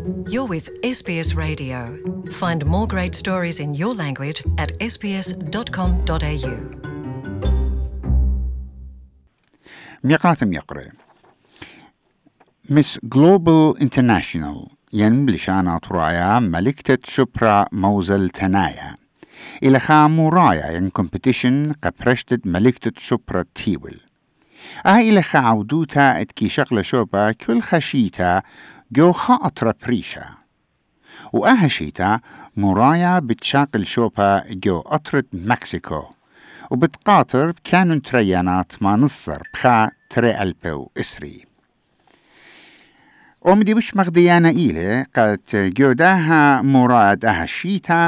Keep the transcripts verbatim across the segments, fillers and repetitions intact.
You're with S B S Radio. Find more great stories in your language at s b s dot com dot a u. ميقاتم يقرأ مس جلوبال انترناشنال ين بلشانة رايا ملكة شبرا موزل تنايا إلى خامو رايا ين كومبيتيشن قبرشتد ملكة شبرا تيول أها إلى خاودوتا اتكي شغلة شوبا كل خشيتا جو خاطرة بريشا وأها شيتا مرايا بتشاقل شوبا جو أطرد مكسيكو وبتقاطر كانوا تريانات ما نصر بخا تري ألبو إسري ومدي بش مغديانا إيلي قد جوداها مراد أها شيتا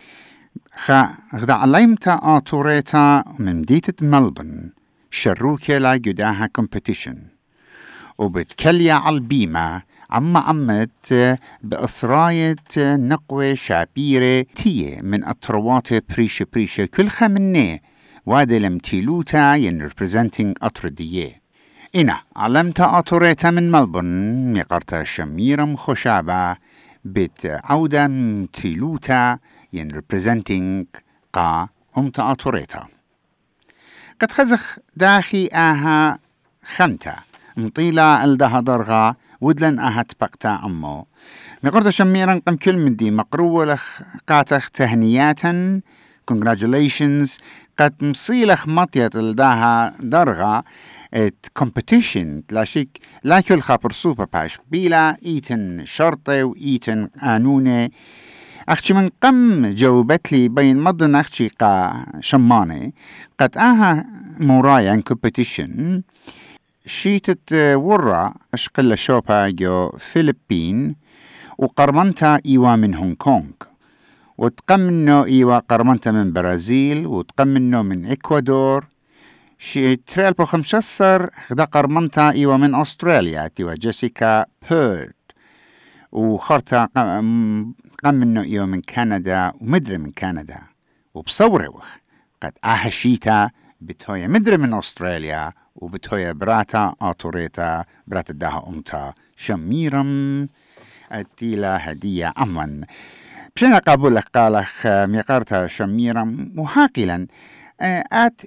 خا غدا عليمتا آتوريتا من مدينة ملبن شروكي لا جوداها كومبيتيشن وبتكليا عالبيمة عما عمت بإصراية نقوة شابيرة تيه من أطروات بريشة بريشة كل خمني وادي لمتيلوتا ين representing أطردية إنا علمتا أطوريتا من ملبون ميقرتا شميرم خشابة بت عودة متيلوتا ين representing قا أمتا أطوريتا قد خزخ داخي آها خمتا مطيلة الدها درغا ودلن أها تبقتا أمو ميقرتا شميرم قم كل من دي مقروة لخ قاتخ تهنياتا congratulations قد مصيلخ مطيت الداها درغا ات competition لاشيك لا كل خابر سوبر باش قبيلة ايتن شرطة وايتن قانونة اختي من قم جاوبت لي بين مضن اختي قا شمانة قد اها مرايا competition شيتت ورا اشقل شوبا جو فيلبين وقرمنتا ايوا من هونغ كونغ وتقمنو إيوا قرمنتا من برازيل وتقمنو من إكوادور شي تريلبو خمشسر خدا قرمنتا إيوا من أستراليا تيوا جيسيكا بيرد وخرتا قمنو إيوا من كندا ومدري من كندا وبصوره وخ قد أهشيتا بتويا مدري من أستراليا وبتويا براتا آتوريتا براتا داها أمتا شميرم أتيلا هدية أمن بشنا قابل قالخ ميقارتا شميرا وحاقلا آت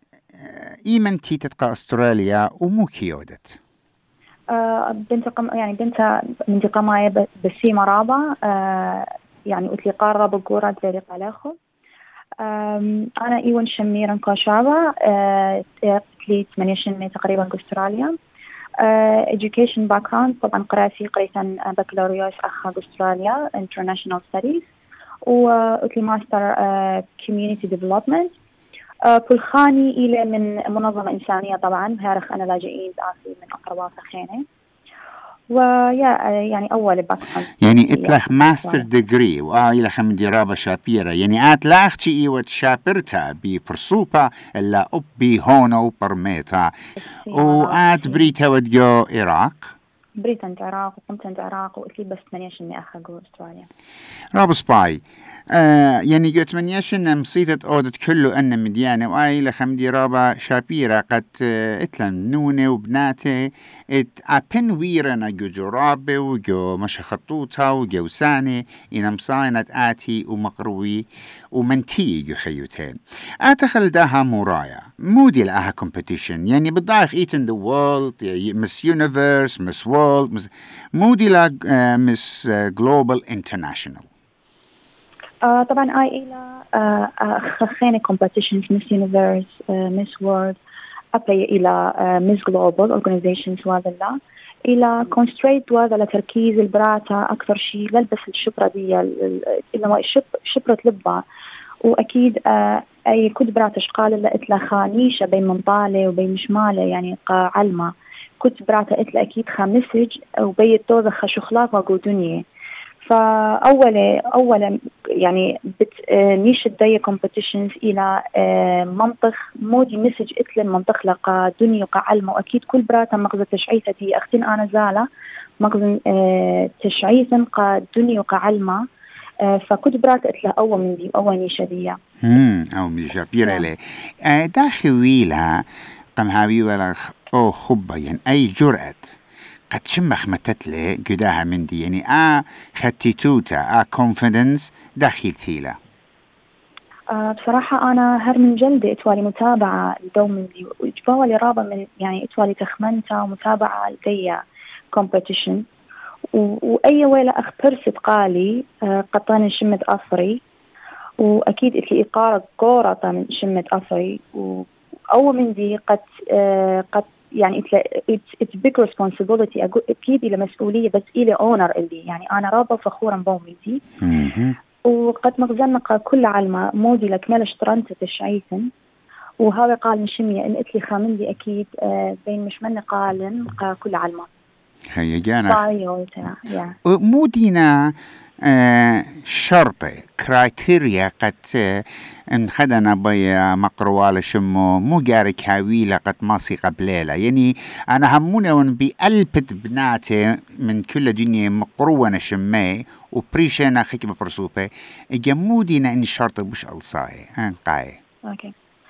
إيمنتي تتقى أستراليا ومو كيودت بنت قم يعني بنت من قماية بسي مرابا يعني أتلي قارة بقورة زي قلاخو أنا إيوان شميرا كاشابا أتلي ثمانية سنين تقريبا أستراليا education background طبعا قرأتي قريتا بكالوريوس أخا أستراليا international studies وأتلي ماستر community development كل خاني إلى من منظمة إنسانية طبعا هارخ أنا لاجئين آسي من أقرباء خيني ويا يعني أول باكراوند يعني إتلخ ماستر ديجري وآيلة خمدي رابا شابيرا يعني آت لاختي إيوة شابرتا ببرسوبا إلا أبي هونا وبرميتا وآت بريتا وديو إيراق بريتا انت عراق وقمت انت عراق وقلت بس تمنيش اني اخذ استراليا راب سباي آه يعني جو تمنيش ان مصيتة اودت كله ان مديانة واي لخمدي رابا شابيرا قد آه اتلم نونة وبناتي ات ابن ويرنا جو جرابة وجو مش خطوطة وجو سانة ان مصاينة اتي ومقروي ومنتي جو خيوتين اتخل داها مرايا مودي لها كومبيتيشن يعني بالضايخ ايتن ذا وورلد مس يونيفرس مس وورلد مودي لا مس جلوبال انترناشنال آه طبعا اي الى آه خيني كومبيتيشنز مس يونيفرس مس وورلد ابلي الى مس جلوبال اورجانيزيشنز وهذا لا الى كونستريت وهذا لتركيز البراتا اكثر شيء للبس الشبرة دي اللي الشبرة لبا واكيد آه اي كنت براتا شقال لا اتلا خانيشه بين منطاله وبين مشماله يعني قا علمه كنت براتا اتلا اكيد خمسج وبين توزخ خشخلاق وقو دنيا فأولا أولا يعني بت نيش الداية كومبيتيشنز إلى منطق مودي مسج إتل منطق لقى دنيا قعلمة وأكيد كل براتا مغزى تشعيثة هي أختين أنا زالة مغزى تشعيثا قا دنيا قعلمة فكنت براتا إتلا أول من دي أول نيشة دي هم أو من جابيرة لي داخويلها قم هاوي ولا أو خبا يعني أي جرأة قد شمخ متتلي قداها من دي يعني آ ختيتوتا آ كونفيدنس دخلتي له. آه بصراحة أنا هر من جلدي إتوالي متابعة دومندي وإجبالي رابا من يعني إتوالي تخمنتا ومتابعة لدي competition وأي ويلة أخبرست قالي آه قطاني شمت أصري وأكيد إتلي إقارة قورة من شمة أصري وأول من دي قد آه قد يعني إتلا it's, it's big responsibility أقول أكيد إلى مسؤولية بس إلى honor اللي يعني أنا رابا فخورا بومندي وقد مغزنق كل علمة مودي لك مال اشترنت تشعيثن وهذا قال مشمية إن إتلي خامندي أكيد آه بين مش من قالن كل علمة هي جانا yeah. مودينا آه شرطة كرايتيريا قد آه انخدنا بيا مقروالة شمو مو جاري كاويلة قد ماسي قبليلة يعني أنا همونا ون بألبت بناتي من كل دنيا مقروة شمي وبريشينا خيك ببرسوبة جمودينا إن شرطة بوش ألصاي أنقاي okay.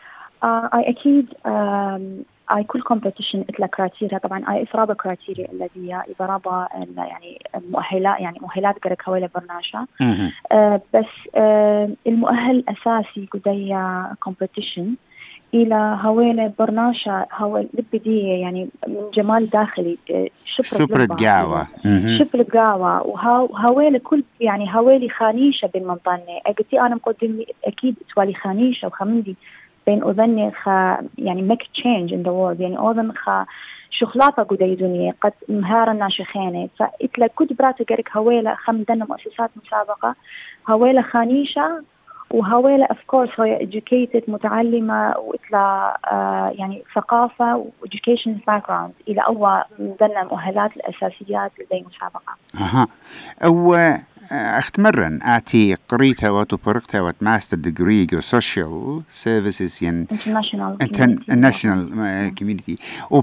uh, I أكيد um, أي كل competition إتلا كراتيريا طبعا أي إفرابة كراتيريا الذي إضرابة يعني مؤهلات يعني مؤهلات قرك هويلة برناشا آه بس آه المؤهل أساسي قدية competition إلى هويلة برناشا هويل لبدية يعني من جمال داخلي شبرة قاوة شبرة قاوة وهويلة كل يعني هويلي خانيشة بالمنطقة أقتي أنا مقدم أكيد توالي خانيشة وخمندي بين أذني خ يعني make change in the world يعني أذن خ شخلاطة قدي دنيا قد مهارة ناشخينة فإتلا كنت برات قرك هويلة خمدنا مؤسسات مسابقة هويلة خانيشة وهويلة of course هي educated متعلمة وإتلا آه يعني ثقافة و education background إلى أول مدنا مؤهلات الأساسيات لدي مسابقة. أها أو أختمرن آتي قريتها وتفرقتها وتماستر ديجري جو سوشيال سيرفيسز ين international international community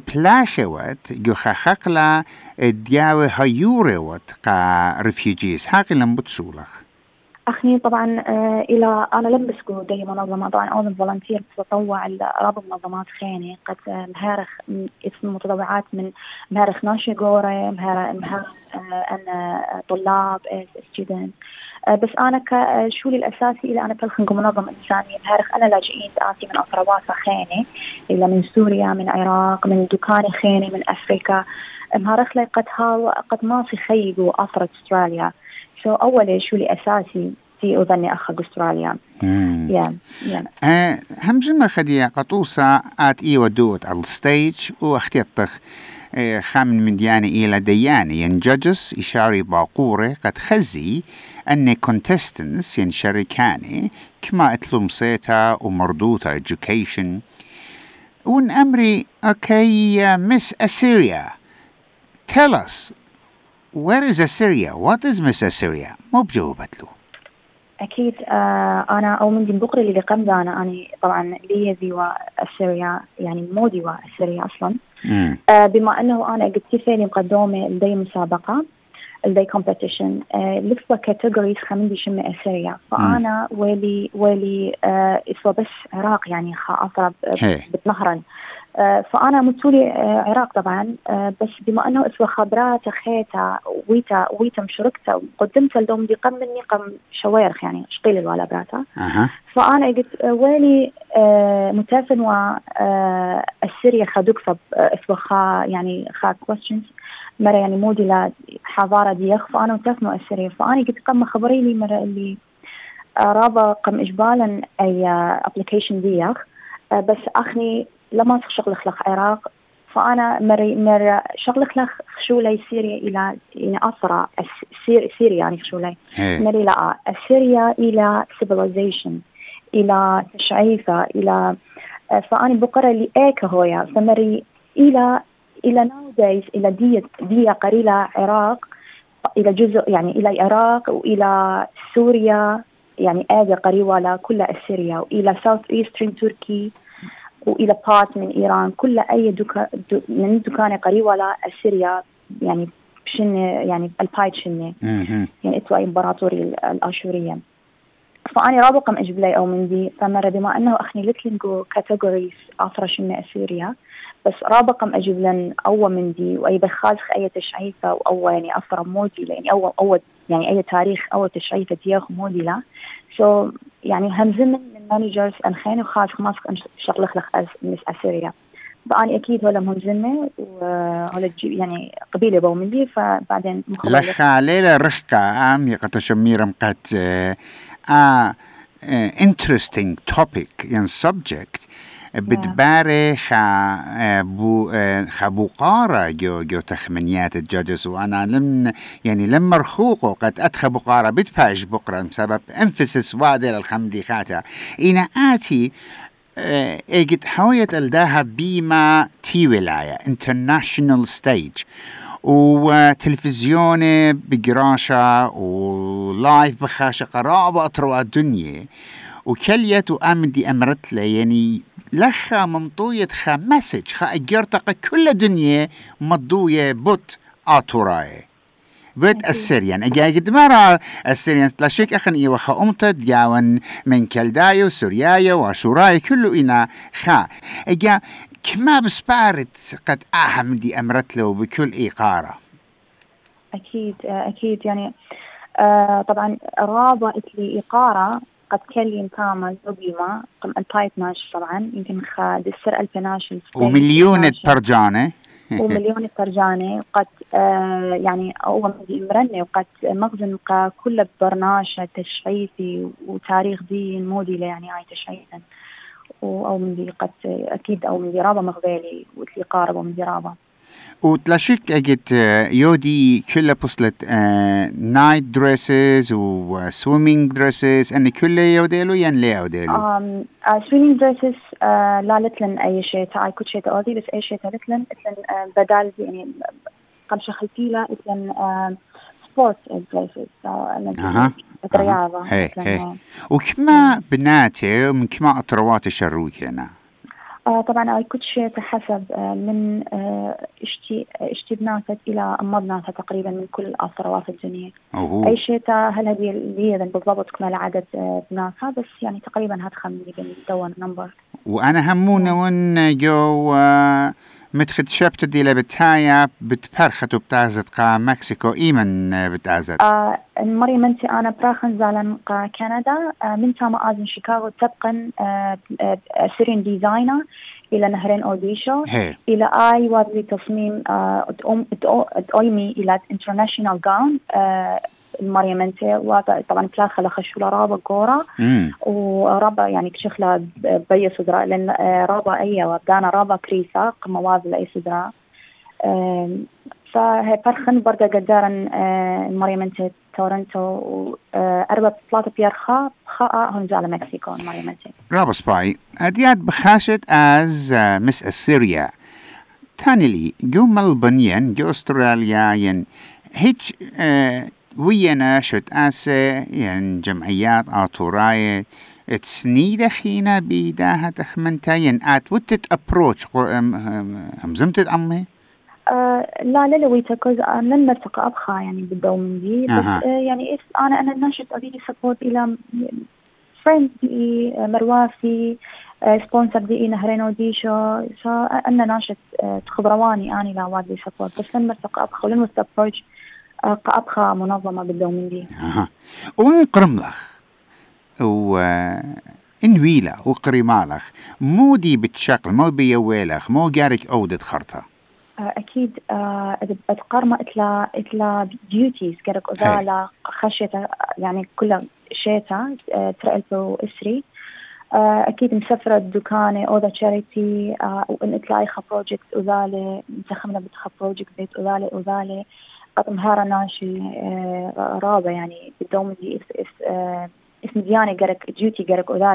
وبلاخوت جو خاقلا دياوي هيوري وت قا ريفيوجيز حاقي لم بتشولخ أخني طبعا آه إلى أنا لم بسكو دي منظمة طبعا أولا فولنتير بتطوع رابط منظمات خيني قد آه مهارخ اسم متطوعات من مهارخ ناشي غوري مهارخ مهارخ آه أنا طلاب students آه بس أنا كشولي الأساسي إلى أنا كالخنق منظمة إنسانية مهارخ أنا لاجئين تآتي من أطروات خيني إلى من سوريا من العراق من دكان خيني من أفريقيا مهارخ لي قد هاو قد ما في خيقوا أطرة أستراليا so أول شو لي أساسي في أظني أخذ أستراليا. يا يا. آه همزة خدية قطوسة آت إيه ودوت على الستيج واختيطخ آه خامن من ديانة إلى ديانة ينججس إشاري باقورة قد خزي أن contestants ين شركاني كما اتلوم سيتا ومردوتا education ون أمري أوكي مس أسيريا tell us where is Assyria? What is Miss Assyria? مو بجاوبت له. أكيد آه أنا أو من دين بقرة اللي قمت أنا أنا طبعا لي ذي أسيريا يعني مودي وأسيريا أصلا. آه بما أنه أنا قد كفيني مقدمة لدي مسابقة لدي competition آه لفة كاتيجوريز خمندي شمة أسيريا فأنا ولي ولي آه إسوا بس عراق يعني خاطرة بتنهرن. آه فأنا متولي آه عراق طبعا آه بس بما أنه إسوا خبرات خيتا ويتا ويتا مشركتا وقدمت لهم دي قم مني قم شوارخ يعني شقيل الوالا براتا أه. فأنا قلت آه ويلي آه متافن و آه السرية خدوك فب آه إسوا خا يعني خا questions مرة يعني مودي لحضارة ديخ فأنا متافن السرية فأنا قلت قم خبري لي مرة اللي آه رابا قم إجبالا أي آه application ديخ آه بس أخني لما شغلك لك عراق فأنا مري مر شغلك لك شو لي سوريا إلى إلى أسرع سير سوريا يعني شو لي مري لا سوريا إلى civilization إلى تشعيفة إلى فأنا بقرة اللي إيك هويا فمري إلى إلى nowadays إلى دي دي قريلة عراق إلى جزء يعني إلى العراق وإلى سوريا يعني آجا قريبة لكل سوريا وإلى south eastern تركي وإلى بات من إيران كل أي دكا دو من دكان قريب ولا سوريا يعني بشن يعني البايت شنة يعني إتوا إمبراطوري الأشورية فأني رابقة أجيب لي أو من دي فمرة بما أنه أخني لتلنجو كاتيجوريز أطرش من أسيريا بس رابقة أجيب لن أو من دي وأي بخالخ أي تشعيفة أو يعني أفر مودي لأني أو أو يعني أي تاريخ أو تشعيفة دياخ مودي لا سو so, يعني همزمن من مانجرز أنخين وخالخ ماسك شغلخ لخ أز مس أسيريا بأني أكيد هلا مهمزمة وهلا يعني قبيلة بو من دي فبعدين مخبرة لخ علينا رشقة عام يقتشمير مقت آه interesting topic يعني subject بدباري خا بو خبقارة جو جو تخمنيات الجاجس وأنا لم يعني لما رخوقه قد أدخل بقارة بتفاج بقرة بسبب emphasis واضح الخمدي خاتا إنا آتي اجت حوية الداها بيما تي ولاية international stage وتلفزيوني بقراشة ولايف بخاشة قرابة أطروا الدنيا وكليت وآمن أمرت لي يعني لخا ممطوية خا مسج خا اجرتق كل دنيا مضوية بوت آتوراي بوت السريان اجا قد مرة السريان تلاشيك اخن ايوه خا امتد ياون من كلدايو سوريايا واشوراي كله انا خا اجا كما بسبارت قد اهم دي امرت له بكل ايقارة اكيد اكيد يعني آه طبعا رابط لي ايقارة قد كلين كامل دوبيما قم انتايت ناش طبعا يمكن خاد السر الفناشل ومليون الترجانة ومليون الترجانة قد آه يعني أول مرنة وقد مغزن كل برناشة تشعيفي وتاريخ دي مودي يعني هاي تشعيفا أو من دي قد أكيد أو من دي رابة مغبالي وتلي قارب ومن دي رابة وتلاشيك أجت يودي كل بوصلت نايت دريسز وسويمينج دريسز أن كل يوديلو ين ليه يوديلو سويمينج دريسز لا لتلن أي شيء تاعي كل شيء تقضي بس أي شيء لتلن لتلن بدال يعني قم شخلتي لا لتلن سبورت دريسز أها رياضة وكما بناتي ومن كما أطروات الشروك هنا آه طبعا أي كل شيء حسب آه من آه اشتي اشتي بناتت إلى أمضناتها تقريبا من كل الأثروات الدنيا أوه. أي شيء هل هذه اللي بالضبط كمال عدد آه بناتها بس يعني تقريبا هتخمني بالدون نمبر وأنا همونا ون جو آه متخد شبت دي لبتايا بتفرخت وبتعزت قا مكسيكو إيمن بتعزت آه مريم أنت أنا براخن زالن قا كندا آه من تاما آزن شيكاغو تبقى آه آه سيرين ديزاينر إلى نهرين أوديشو هي. إلى آي وادلي تصميم آه تأويمي إلى international gown آه مريم أنت وطبعا بلاخة لخشولة رابا قورة ورابا يعني كشخلة بي صدراء لأن رابا أي وابدانا رابا كريسة قمواز لأي صدراء فهي فرخن برقة قدارا مريم أنت تورنتو أربع ثلاثة بيرخا خاء هنزالة مكسيكو مريم أنت رابا سباي هديات بخاشت از مس أسيريا تاني لي جو ملبنين جو أستراليا ين هيج اه ويانا شت أسا يعني جمعيات آطوراية تسنيدة خينا بيداها تخمنتا ين آت وتت أبروش همزمتت أمي؟ آه لا لا لويتا كوز من مرتقى أبخى يعني بالدوم دي بس أه. آه يعني إس أنا أنا ناشط أديني سبورت إلى فريند دي مروافي سبونسر دي نهرين وديشو أنا ناشط آه تخبرواني أنا لا وادي سبورت بس من مرتقى أبخى ولن مستبروش أبخى منظمة بالدوم دي أها ونقرم لخ و إنويلا وقريمالخ مو دي بتشكل مو بيوالخ مو جارك أودت خرطة أكيد أتقرم إتلا إتلا ديوتيز كرك أذالا خشية يعني كل شيتا ترقلبو إسري أكيد مسافرة الدكانة أو ذا تشاريتي وإن إتلاقي خا بروجكت أذالي متخمنا بتخا بروجكت بيت أذالي أذالي قد مهارة ناشي رابع يعني بالدوم دي اس اس اسم ديانة جرك ديوتي جرك أذالا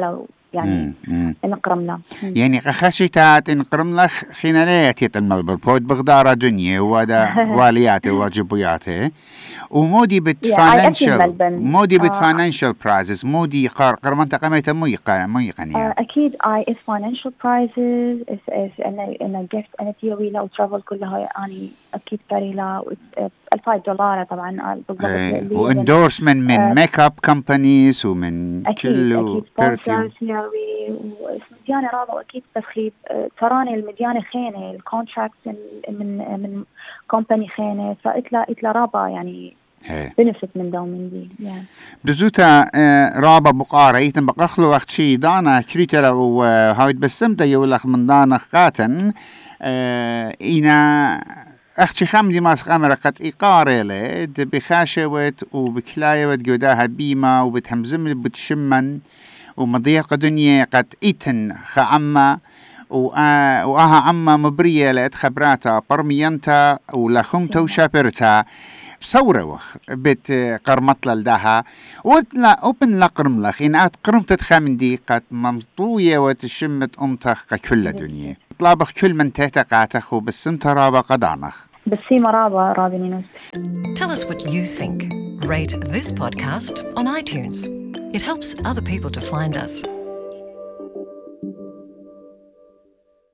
يعني نقرم له يعني خشيتات نقرم لك خنالية الملبر بود بغدارة دنيا ودا والياته واجبياته ومودي بت فاينانشال مودي بت فاينانشال برايزز مودي قار قرمنت قميته ميقا ميقنيا اكيد اي اس فاينانشال برايزز اس اس انا انا جيفت انا تيوي لا وترافل كلها يعني اكيد كاري لا الفايف دولار طبعا بالضبط واندورسمنت من ميك اب كومبانيز ومن كل اكيد ومديانة رابع واكيد تسخيب تراني المديانة خينة الكونتراكت من من كومباني خينة فاتلا اتلا رابع يعني بنفت من دو من دي يعني بزوتا رابع بقارة ايتن بقخلو وقت شي دانا كريتلا وهايد بسمتا يولخ من دانا قاتن اينا اختي خمدي ماسك امرقت اقارة لد بخاشوت وبكلايوت جوداها بيما وبتهمزم بتشمن ومضيقة دنيا قد ايتن خعما وآها عما مبرية لأت خبراتا برميانتا ولخمتا وشابرتا بصوروخ بيت قرمطلة لداها ولا أوبن لقرم لخ إن آت قرمت تخامندي قد ممطوية وتشمت أمتخ كل دنيا طلابخ كل من تهتقاتخ وبسمت رابا قدانخ بسيمة رابا رابنينوس. Tell us what you think. Rate this podcast on iTunes. It helps other people to find us.